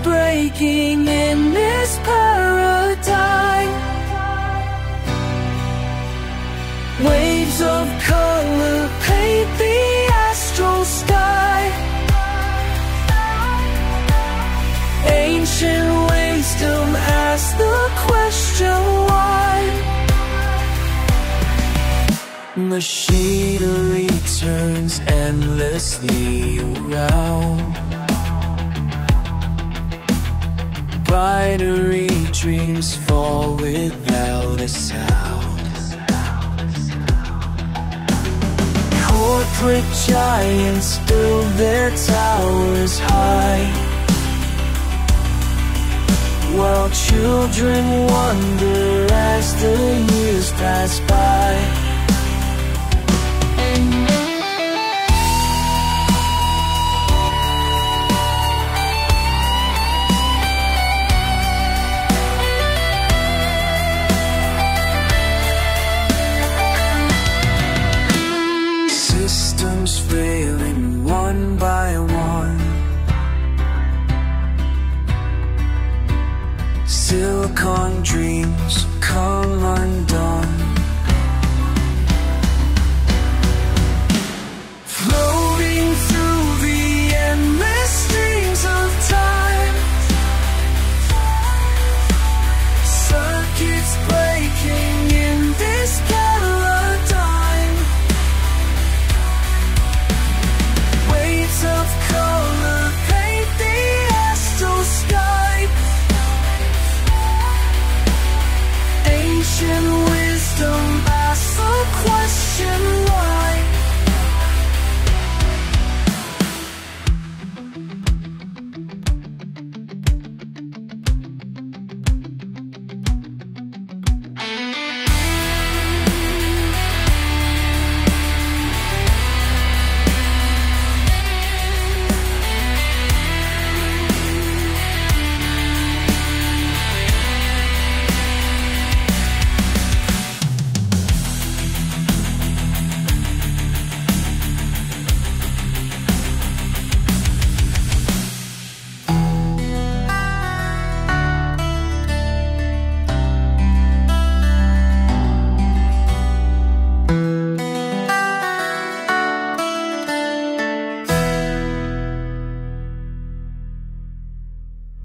breaking in this paradigm. Waves of color paint the astral sky. Ancient wisdom asks the question why. Machinery turns endlessly around. Binary dreams fall without a sound. Corporate giants build their towers high, while children wonder as the years pass by.